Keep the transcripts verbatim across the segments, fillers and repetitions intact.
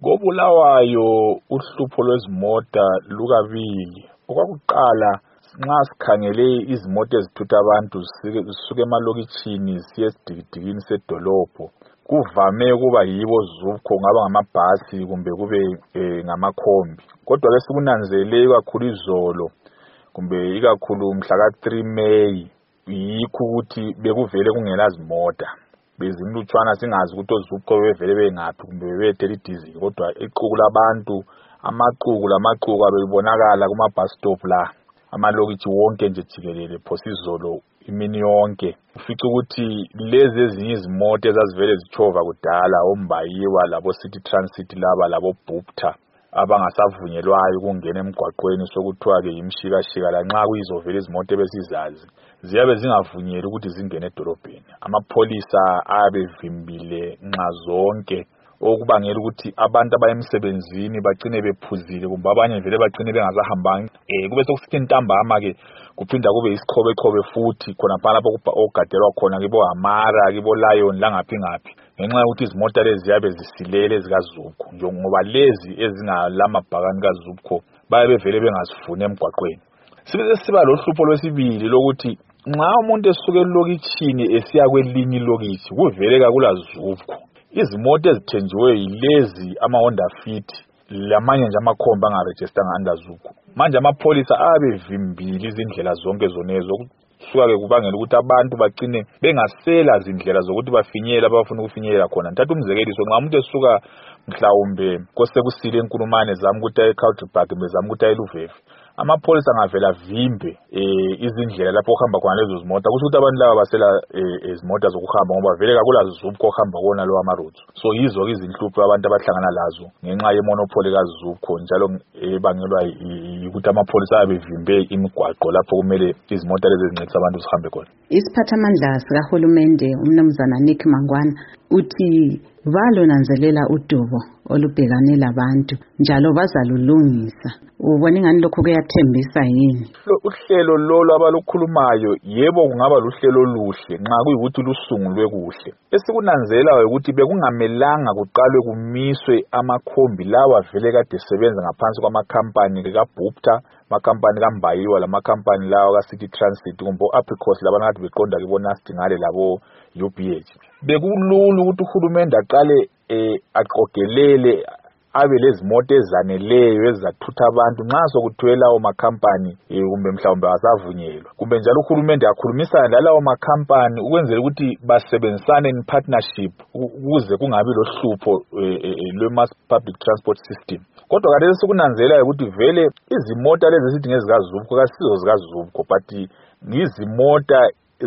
KoBulawayo uhlupho lwezimota lukabili. Okwakuqala nxa sikhangele izimota ezithutha abantu zisuke emalokitshini siye esidikidikini sedolobho, kuvame ukuba yibo zupco, ngaba ngamabhasi kumbe kube e, ngamakhombi. Kodwa ke sikunanzelele kakhulu izolo kumbe ikakhulu mhla ka three May yikho ukuthi bekuvele kungela zimota. Bezimlutshwana singazi ukuthi ozupco bevele bengaphi kumbe bebethela idizili, kodwa iqhuku labantu amaqhuku lamaqhuku abebonakala kuma bus stop la amalokitshi wonke nje jikelele phosi izolo imini yonke. Ufica ukuthi lezi ezinye izimota ezazivele zitshova kudala oMbayiwa labo City Transit laba labo Bupta abangasavunyelwayo ukungena emgwaqweni sokuthiwa ke yimshikashika lanxa kuyizovela izimota ebesizazi ziyabe zingavunyelwa ukuthi zingene edolobheni. Amapholisa abevimbile nxa zonke okubangela ukuthi abantu abayemsebenzini bacine bephuzile kumbe abanye vele bacine bengasahambanga. Eh kube sokusithi ntambama ke kuphinda kube isikhobeqhobe futhi khona phala lapho ogadelwa khona kibo Amara kibo Lion langaphi ngaphi, ngenxa yokuthi izimota lezi ziyabe zisilele zikaZupco ngoba lezi ezingalamabhakani kaZupco bayabe vele bengazifuni emgwaqweni. Sibe siba lohlupho lwesibili lokuthi nxa umuntu esuke elokitshini esiya kwelinye ilokitshi kuvele kakula Zupco. Izimota ezithenjiweyo yilezi ama Honda Fit lamanye nje amakhomba angaregisteranga under Zupco. Manje amapholisa abevimbile izindlela zonke zonezo kusuka ke kubangela ukuthi abantu bacine bengasela izindlela zokuthi bafinyele abafuna ukufinyelela khona. Ngithatha umzekeliso, nxa umuntu esuka mhlawumbe kosekusile enkulumane zami ukuthi aye eCountrypark bezama ukuthi aye eLuvefe, amapholisa angavela vimbe eh izindlela lapho kuhamba khona lezo zimota, kusho ukuthi abantu laba basela izimota zokuhamba ngoba vele kakula Zupco ohamba kona lo amaroads. So yizo ke izinhlupho abantu abahlangana lazo ngenxa yemonopoly kaZupco, njalo ebangelwa ukuthi amapholisa abevimbe imigwaqo lapho kumele izimota lezi ezincedisa abantu zihambe khona. Isiphathamandla sikahulumende umnumzana Nick Mangwana uthi balonanzelela udubo olubhekane labantu njalo bazalulungisa. Ubona ingani lokho kuyathembisa yini? Uhlelo lolo abalukhulumayo yebo kungaba luhlelo oluhle nxa kuyikuthi lusungulwe kuhle. Esikunanzela ukuthi bekungamelanga kuqalwe kumiswe amakhombi lawa vele kade sebenza ngaphansi kwamakhampani kaBupta, amakampani kaMbayiwa lamakampani lawa ka City Transit kumbe Apricot labana kade beqonda ke bonasti ngale labo U B H. Bekulula ukuthi uhulumende aqale eh aqogelele abe lezimoto ezaneleyo ezathutha abantu nxa sokuthiwe lawo makhampani eh kumbe mhlawumbe asavunyelwa, kumbe njalo uhulumende akhulumisana lalawo makhampani ukwenzela ukuthi basebenzisane in partnership ukuze kungabi lohlupho lwe-mass public transport system. Kodwa kade sikunanzela ukuthi vele izimota lezi esithi ngezikaZupco kasizo zikaZupco but ngizimota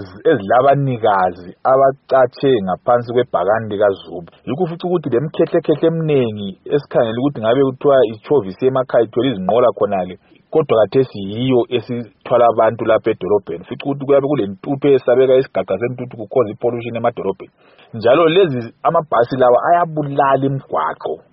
ezilabanikazi abacatshe ngaphansi kwebhakani likaZupco. Yikho futhi ukuthi lemkhehlekhehle eminengi esikhangela ukuthi ngabe kuthiwa ichovisi emakhaya ithola izinqola khonale, kodwa kathesi yiyo esithwala abantu lapha edolobheni. Futhi ukuthi kuyabe kulentuthu esabeka isigaga sentuthu kukhoza ipollution emadolobheni. Njalo lezi amabhasi lawa ayabulala imigwaqo